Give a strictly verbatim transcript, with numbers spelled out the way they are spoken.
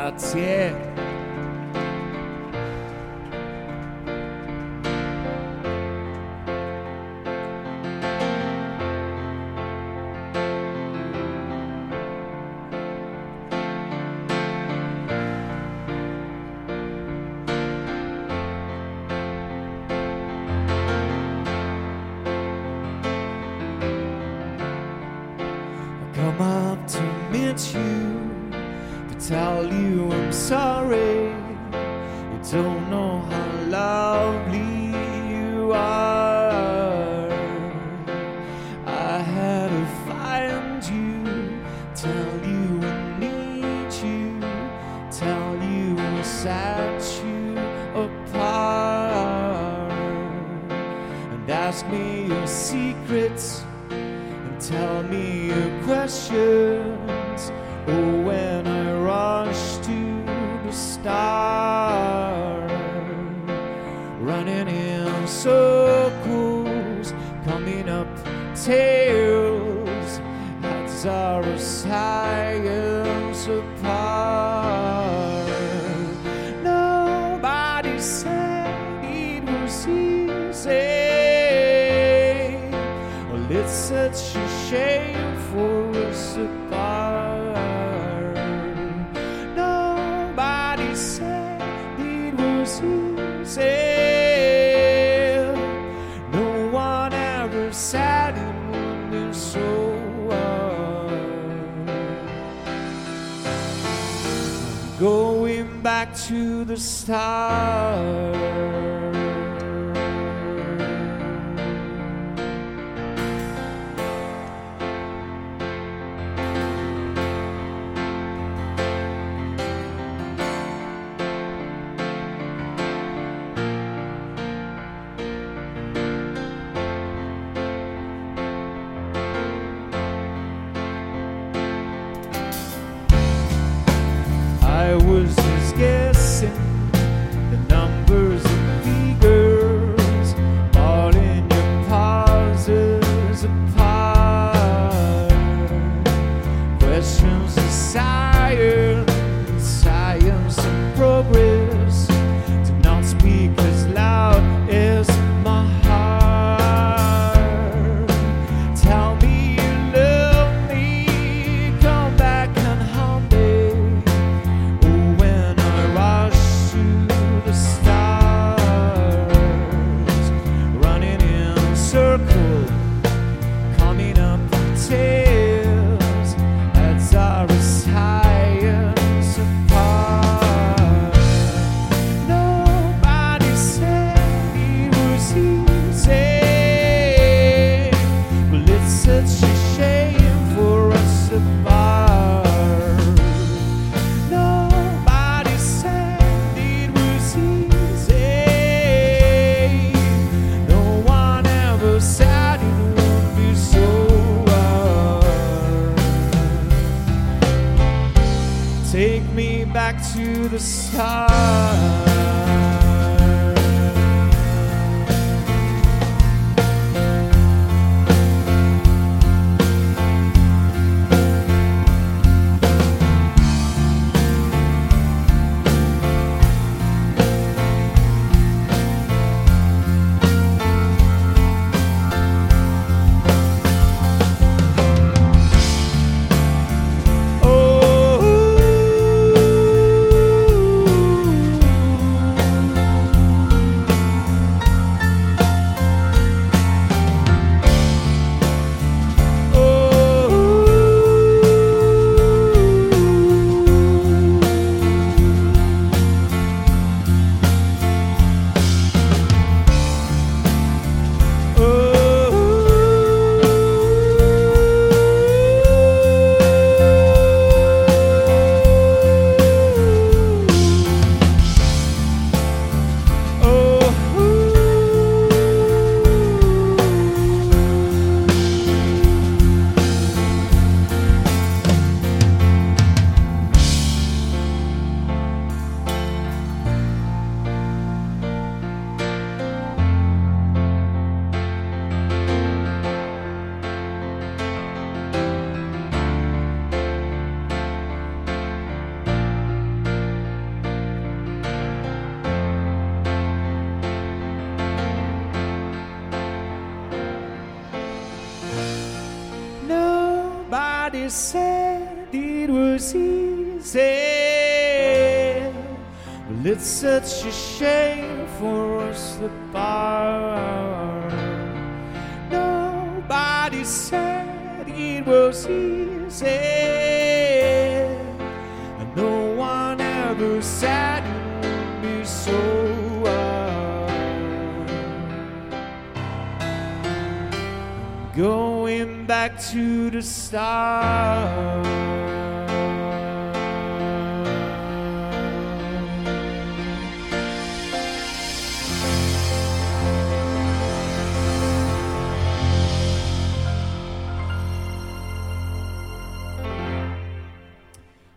that's it. Come up to meet you, to tell you I'm sorry. You don't know how lovely you are. I had to find you, tell you I need you, tell you I set you apart, and ask me your secrets, tell me your questions. Oh, when I rush to the start, running in circles, coming up tails, that's our science apart. Nobody said it was easy. It's such a shame for us apart. Nobody said it was easy. No one ever said it would be so hard. Going back to the start. I was just guessing the numbers and figures, all in your pauses apart. Questions of science, science and progress, to not speak as loud as my heart. Tell me you love me, come back and haunt me. Take me back to the start. Nobody said it was easy. Well, it's such a shame for us to part. Nobody said it was easy, and no one ever said it would be so hard. Going back to the start.